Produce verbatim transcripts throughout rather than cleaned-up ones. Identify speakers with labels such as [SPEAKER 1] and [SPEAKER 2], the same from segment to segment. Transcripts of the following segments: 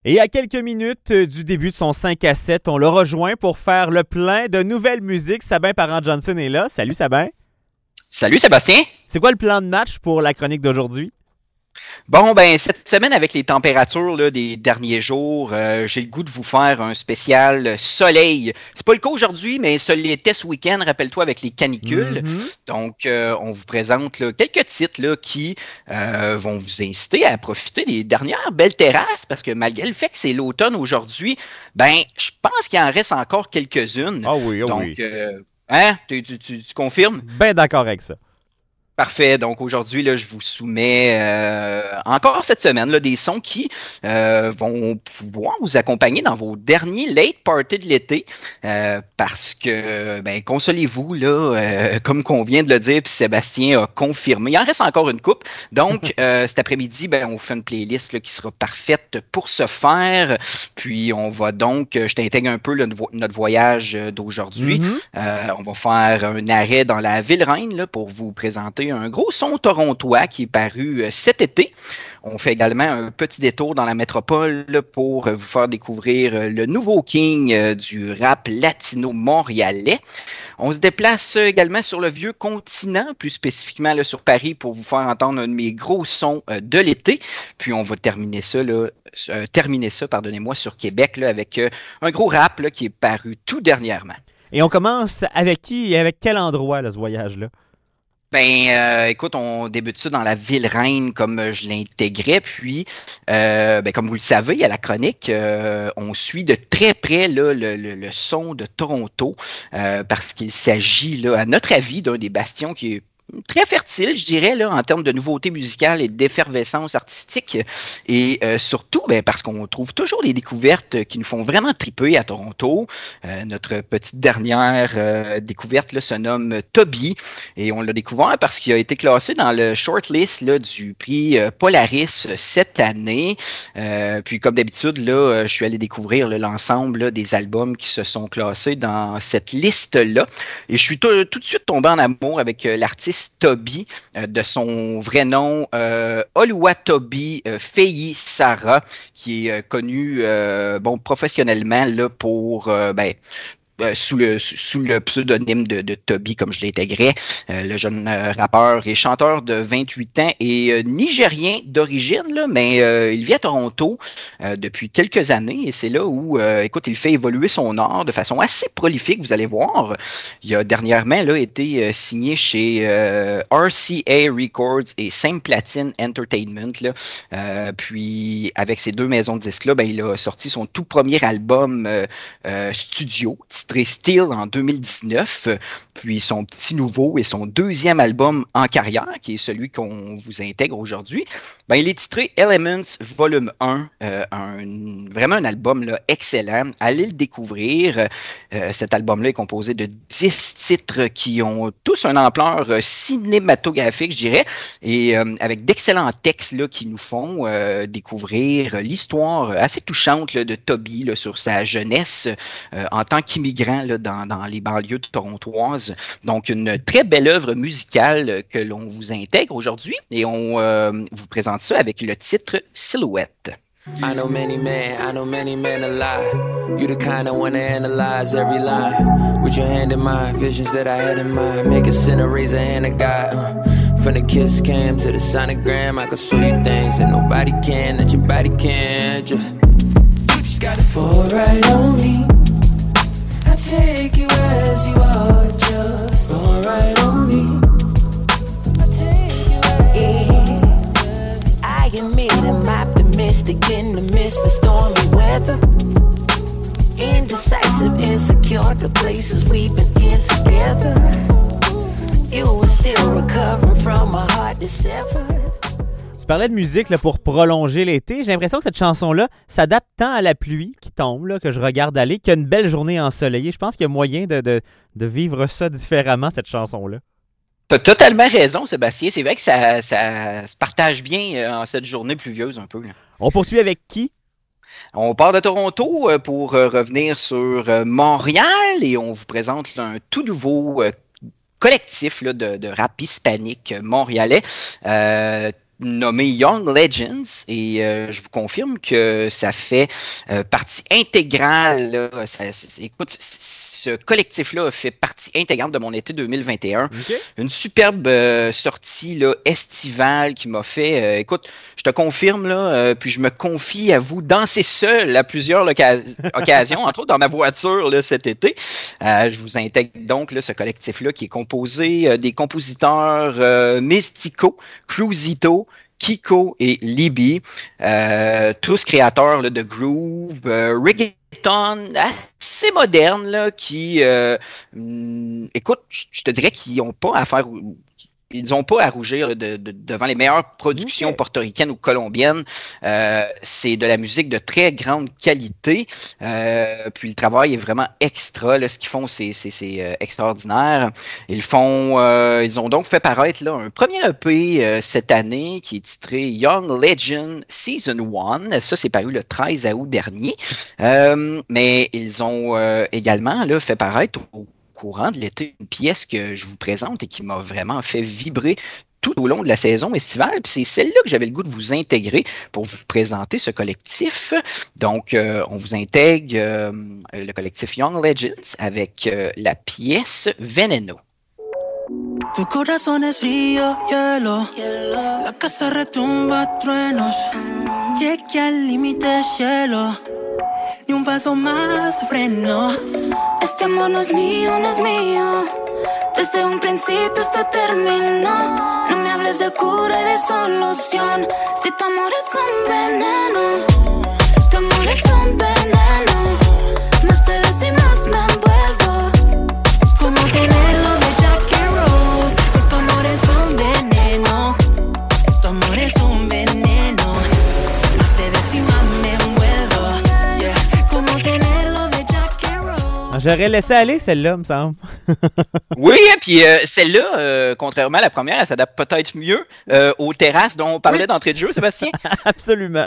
[SPEAKER 1] Et à quelques minutes du début de son cinq à sept, on l'a rejoint pour faire le plein de nouvelles musiques. Sabin Parent-Johnson est là. Salut Sabin.
[SPEAKER 2] Salut Sébastien.
[SPEAKER 1] C'est quoi le plan de match pour la chronique d'aujourd'hui?
[SPEAKER 2] Bon, ben cette semaine, avec les températures là, des derniers jours, euh, j'ai le goût de vous faire un spécial soleil. C'est pas le cas aujourd'hui, mais ça l'était ce week-end, rappelle-toi, avec les canicules.
[SPEAKER 1] Mm-hmm.
[SPEAKER 2] Donc, euh, on vous présente là, quelques titres là, qui euh, vont vous inciter à profiter des dernières belles terrasses, parce que malgré le fait que c'est l'automne aujourd'hui, ben, je pense qu'il en reste encore quelques-unes.
[SPEAKER 1] Ah oui, ah
[SPEAKER 2] Donc,
[SPEAKER 1] oui.
[SPEAKER 2] euh, hein, tu, tu, tu, tu confirmes?
[SPEAKER 1] Ben d'accord avec ça.
[SPEAKER 2] Parfait. Donc aujourd'hui, là, je vous soumets euh, encore cette semaine là, des sons qui euh, vont pouvoir vous accompagner dans vos derniers late party de l'été. Euh, parce que, ben, consolez-vous, là, euh, comme qu'on vient de le dire, puis Sébastien a confirmé. Il en reste encore une coupe. Donc, euh, cet après-midi, ben, on fait une playlist là, qui sera parfaite pour ce faire. Puis on va donc, je t'intègre un peu là, notre voyage d'aujourd'hui.
[SPEAKER 1] Mm-hmm.
[SPEAKER 2] Euh, on va faire un arrêt dans la ville reine là, pour vous présenter un gros son torontois qui est paru cet été. On fait également un petit détour dans la métropole là, pour vous faire découvrir le nouveau king du rap latino montréalais. On se déplace également sur le vieux continent, plus spécifiquement là, sur Paris, pour vous faire entendre un de mes gros sons de l'été. Puis on va terminer ça, là, euh, terminer ça, pardonnez-moi, sur Québec là, avec euh, un gros rap là, qui est paru tout dernièrement.
[SPEAKER 1] Et on commence avec qui et avec quel endroit, là, ce voyage-là?
[SPEAKER 2] Ben, euh, écoute, on débute ça dans la ville reine, comme je l'intégrais. Puis, euh, ben, comme vous le savez, à la chronique, euh, on suit de très près là, le, le, le son de Toronto, euh, parce qu'il s'agit, là, à notre avis, d'un des bastions qui est très fertile, je dirais, là, en termes de nouveautés musicales et d'effervescence artistique. Et euh, surtout, ben, parce qu'on trouve toujours des découvertes qui nous font vraiment triper à Toronto. Euh, notre petite dernière euh, découverte là, se nomme Toby. Et on l'a découvert parce qu'il a été classé dans le shortlist là, du prix euh, Polaris cette année. Euh, puis, comme d'habitude, là, je suis allé découvrir là, l'ensemble là, des albums qui se sont classés dans cette liste-là. Et je suis tout, tout de suite tombé en amour avec euh, l'artiste Toby, euh, de son vrai nom, euh, Oluwatobi euh, Feyi Sarah, qui est euh, connu euh, bon, professionnellement là, pour euh, ben, Euh, sous, le, sous le pseudonyme de, de Toby, comme je l'intégrais. Euh, le jeune euh, rappeur et chanteur de vingt-huit ans et euh, nigérien d'origine, là, mais euh, il vit à Toronto euh, depuis quelques années et c'est là où, euh, écoute, il fait évoluer son art de façon assez prolifique, vous allez voir. Il a dernièrement là, été euh, signé chez euh, R C A Records et Same Platine Entertainment. Là. Euh, puis, avec ces deux maisons de disques-là, ben, il a sorti son tout premier album euh, euh, studio, titré Still en deux mille dix-neuf, puis son petit nouveau et son deuxième album en carrière, qui est celui qu'on vous intègre aujourd'hui, ben, il est titré Elements Volume un, euh, un vraiment un album là, excellent. Allez le découvrir. Euh, cet album-là est composé de dix titres qui ont tous une ampleur euh, cinématographique, je dirais, et euh, avec d'excellents textes là, qui nous font euh, découvrir l'histoire assez touchante là, de Toby là, sur sa jeunesse euh, en tant qu'immigrant Là, dans, dans les banlieues torontoises. Donc, une très belle œuvre musicale que l'on vous intègre aujourd'hui et on euh, vous présente ça avec le titre Silhouette.
[SPEAKER 3] I know many men, I know many men a lie. You the kind that wanna analyze every line. With your hand in mine, visions that I had in mind. Make a sinner, raise a hand to God. Uh, from the kiss cam to the sonogram, I can show you things that nobody can, that your body can. Just, just gotta fall right on me. I take you as you are, just fall right on me. I take you as yeah. I admit I'm optimistic in the midst of stormy weather. Indecisive, insecure, the places we've been in together. You were still recovering from a heart that's severed.
[SPEAKER 1] Tu parlais de musique là, pour prolonger l'été. J'ai l'impression que cette chanson-là s'adapte tant à la pluie qui tombe, là, que je regarde aller, qu'il y a une belle journée ensoleillée. Je pense qu'il y a moyen de, de, de vivre ça différemment, cette chanson-là.
[SPEAKER 2] Tu as totalement raison, Sébastien. C'est vrai que ça, ça se partage bien en cette journée pluvieuse un peu. Là.
[SPEAKER 1] On poursuit avec qui?
[SPEAKER 2] On part de Toronto pour revenir sur Montréal et on vous présente un tout nouveau collectif là, de, de rap hispanique montréalais. Euh, nommé Young Legends et euh, je vous confirme que ça fait euh, partie intégrale. Là, ça, c'est, écoute, ce collectif-là a fait partie intégrante de mon été deux mille vingt et un. Okay. Une superbe euh, sortie là, estivale qui m'a fait, euh, écoute, je te confirme, là, euh, puis je me confie à vous danser seul à plusieurs loca- occasions, entre autres dans ma voiture là, cet été. Euh, je vous intègre donc là, ce collectif-là qui est composé euh, des compositeurs euh, Mystico, Cruisito, Kiko et Libby, euh, tous créateurs là, de groove, euh, reggaeton assez moderne, là, qui, euh, hum, écoute, je te dirais qu'ils n'ont pas à faire... Ils n'ont pas à rougir là, de, de, devant les meilleures productions okay. portoricaines ou colombiennes. Euh, c'est de la musique de très grande qualité. Euh, puis le travail est vraiment extra. Là, ce qu'ils font, c'est, c'est, c'est euh, extraordinaire. Ils font, euh, ils ont donc fait paraître là, un premier E P euh, cette année qui est titré Young Legend Season one. Ça, c'est paru le treize août dernier. Euh, mais ils ont euh, également là, fait paraître au courant de l'été, une pièce que je vous présente et qui m'a vraiment fait vibrer tout au long de la saison estivale. Puis c'est celle-là que j'avais le goût de vous intégrer pour vous présenter ce collectif. Donc, euh, on vous intègre euh, le collectif Young Legends avec euh, la pièce Veneno.
[SPEAKER 4] Tu corazón es frío, hielo. hielo. La casa retumba truenos. Mm. Llegué al límite cielo. Ni un paso más freno.
[SPEAKER 5] Este amor no es mío, no es mío. Desde un principio esto terminó. No me hables de cura y de solución. Si tu amor es un veneno, tu amor es un veneno. Más te beso y más me envuelvo.
[SPEAKER 4] Como tenerlo de Jackie Rose. Si tu amor es un veneno, tu amor es un veneno. Más te beso y más me envuelvo. Yeah. Como tenerlo de Jackie Rose.
[SPEAKER 1] J'aurais laissé aller celle-là, me semble.
[SPEAKER 2] Oui, puis euh, celle-là, euh, contrairement à la première, elle s'adapte peut-être mieux euh, aux terrasses dont on parlait oui. d'entrée de jeu, Sébastien.
[SPEAKER 1] Absolument.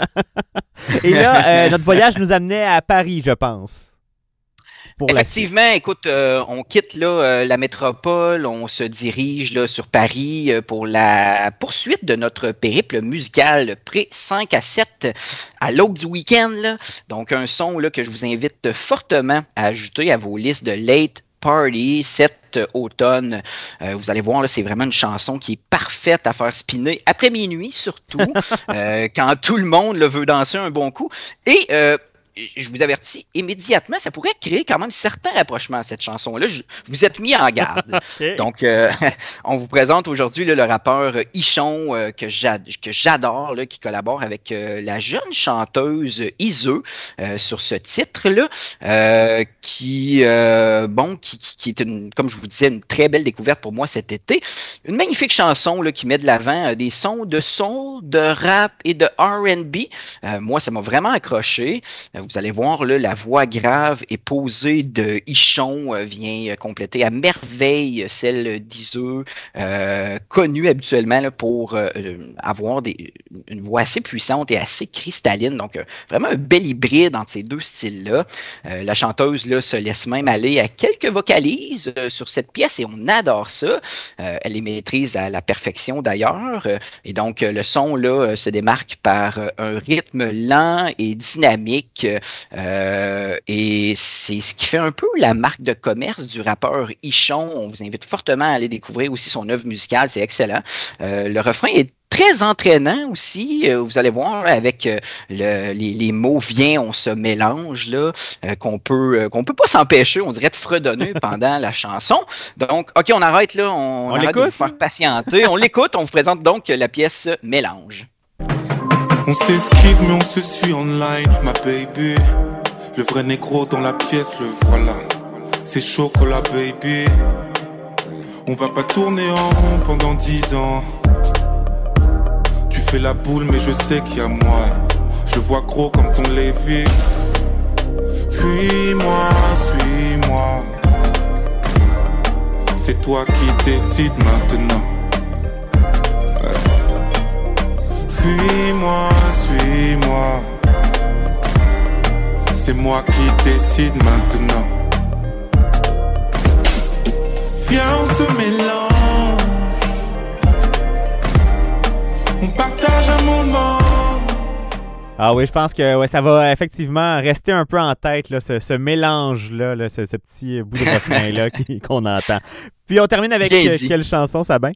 [SPEAKER 1] Et là, euh, notre voyage nous amenait à Paris, je pense.
[SPEAKER 2] Effectivement, écoute, euh, on quitte là euh, la métropole, on se dirige là sur Paris euh, pour la poursuite de notre périple musical pré cinq à sept à l'aube du week-end. Là. Donc un son là que je vous invite fortement à ajouter à vos listes de late party cet automne. Euh, vous allez voir, là, c'est vraiment une chanson qui est parfaite à faire spinner après minuit surtout, euh, quand tout le monde là, veut danser un bon coup. Et euh, je vous avertis immédiatement, ça pourrait créer quand même certains rapprochements à cette chanson-là. Je, vous êtes mis en garde. Okay. Donc, euh, on vous présente aujourd'hui là, le rappeur Ichon euh, que, j'ad- que j'adore, là, qui collabore avec euh, la jeune chanteuse Iseu euh, sur ce titre-là, euh, qui, euh, bon, qui, qui, qui est, une, comme je vous disais, une très belle découverte pour moi cet été. Une magnifique chanson là, qui met de l'avant euh, des sons de soul, de rap et de R and B. Euh, moi, ça m'a vraiment accroché. Euh, Vous allez voir, là, la voix grave et posée de Ichon euh, vient compléter à merveille celle d'Iseu, euh, connue habituellement là, pour euh, avoir des, une voix assez puissante et assez cristalline. Donc, euh, vraiment un bel hybride entre ces deux styles-là. Euh, la chanteuse là, se laisse même aller à quelques vocalises euh, sur cette pièce et on adore ça. Euh, elle les maîtrise à la perfection d'ailleurs. Euh, et donc, euh, le son là, se démarque par euh, un rythme lent et dynamique. Euh, et c'est ce qui fait un peu la marque de commerce du rappeur Ichon. On vous invite fortement à aller découvrir aussi son œuvre musicale, c'est excellent. Euh, le refrain est très entraînant aussi, euh, vous allez voir avec euh, le, les, les mots viens, on se mélange là, euh, qu'on peut euh, qu'on peut pas s'empêcher, on dirait de fredonner pendant la chanson. Donc, ok, on arrête là, on, on arrête de vous faire patienter, on l'écoute, on vous présente donc la pièce Mélange.
[SPEAKER 6] On s'esquive mais on se suit online, ma baby. Le vrai négro dans la pièce, le voilà. C'est chocolat, baby. On va pas tourner en rond pendant dix ans. Tu fais la boule mais je sais qu'il y a moi. Je le vois gros comme ton Lévi. Fuis-moi, suis-moi. C'est toi qui décides maintenant. Suis-moi, suis-moi. C'est moi qui décide maintenant. Viens, on se mélange. On partage partage un moment.
[SPEAKER 1] Ah oui, je pense que ouais, ça va effectivement rester un peu en tête, là, ce, ce mélange-là, là, ce, ce petit bout de refrain-là qui, qu'on entend. Puis on termine avec euh, quelle chanson, Sabin?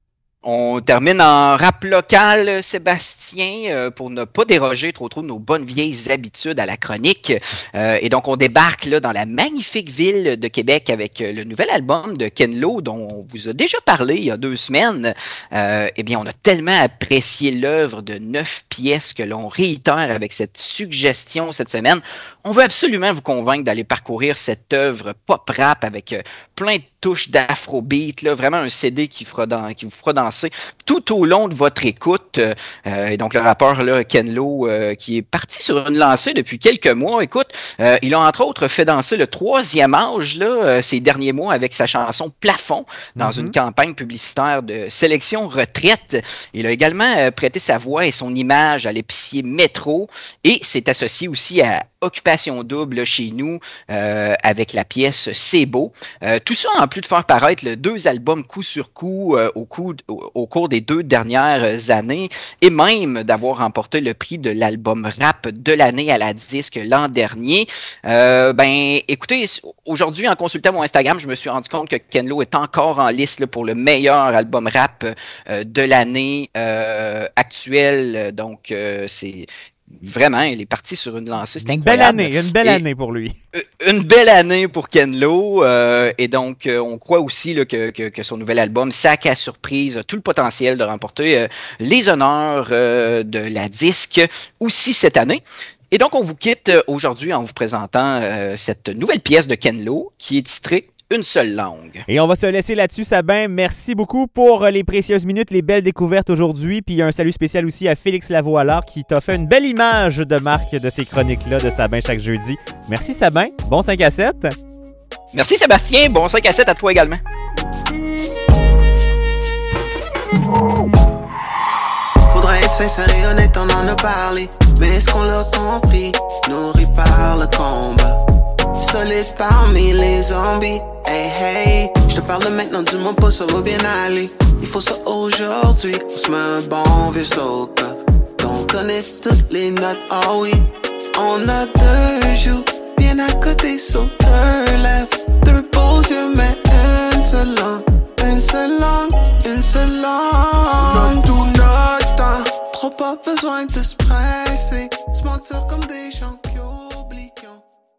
[SPEAKER 2] On termine en rap local, Sébastien, euh, pour ne pas déroger trop trop de nos bonnes vieilles habitudes à la chronique. Euh, et donc, on débarque là dans la magnifique ville de Québec avec le nouvel album de Ken Lo, dont on vous a déjà parlé il y a deux semaines. Euh, eh bien, on a tellement apprécié l'œuvre de neuf pièces que l'on réitère avec cette suggestion cette semaine. On veut absolument vous convaincre d'aller parcourir cette œuvre pop-rap avec euh, plein de touches d'afrobeat, là, vraiment un C D qui, fera dans, qui vous fera danser tout au long de votre écoute. Euh, et donc, le rappeur là, Ken Lo, euh, qui est parti sur une lancée depuis quelques mois, écoute, euh, il a entre autres fait danser le troisième âge là, euh, ces derniers mois avec sa chanson Plafond dans mm-hmm. une campagne publicitaire de sélection retraite. Il a également euh, prêté sa voix et son image à l'épicier Métro et s'est associé aussi à Occupation Double là, chez nous euh, avec la pièce C'est beau. Euh, tout ça en plus de faire paraître le deux albums coup sur coup euh, au, coup au, au cours des deux dernières années et même d'avoir remporté le prix de l'album rap de l'année à la disque l'an dernier. Euh, ben, écoutez, aujourd'hui en consultant mon Instagram, je me suis rendu compte que Ken Lo est encore en liste là, pour le meilleur album rap euh, de l'année euh, actuelle. Donc, euh, c'est vraiment, il est parti sur une lancée, c'est
[SPEAKER 1] une
[SPEAKER 2] incroyable.
[SPEAKER 1] Belle année, une belle et année pour lui.
[SPEAKER 2] Une belle année pour Ken Lo, euh, et donc euh, on croit aussi là, que, que, que son nouvel album, Sac à surprise, a tout le potentiel de remporter euh, les honneurs euh, de la disque aussi cette année. Et donc on vous quitte aujourd'hui en vous présentant euh, cette nouvelle pièce de Ken Lo qui est titrée Une seule langue.
[SPEAKER 1] Et on va se laisser là-dessus, Sabin. Merci beaucoup pour les précieuses minutes, les belles découvertes aujourd'hui. Puis un salut spécial aussi à Félix Lavoie-Allard qui t'a fait une belle image de marque de ces chroniques-là de Sabin chaque jeudi. Merci, Sabin. Bon cinq à sept.
[SPEAKER 2] Merci, Sébastien. Bon cinq à sept à toi également.
[SPEAKER 7] Faudrait être sincère et honnête, on en a parlé. Mais est-ce qu'on l'a compris? Nourri par le combat, solide parmi les zombies. Hey hey, je te parle maintenant, dis-moi pas ça va bien aller. Il faut ça aujourd'hui, on se met un bon vieux soca. On connaît toutes les notes, oh oui. On a deux joues, bien à côté sur deux lèvres. Deux beaux yeux, mais une seule langue. Une seule langue, une seule langue. Donne tout notre temps, trop pas besoin de se presser. Se mentir comme des gens.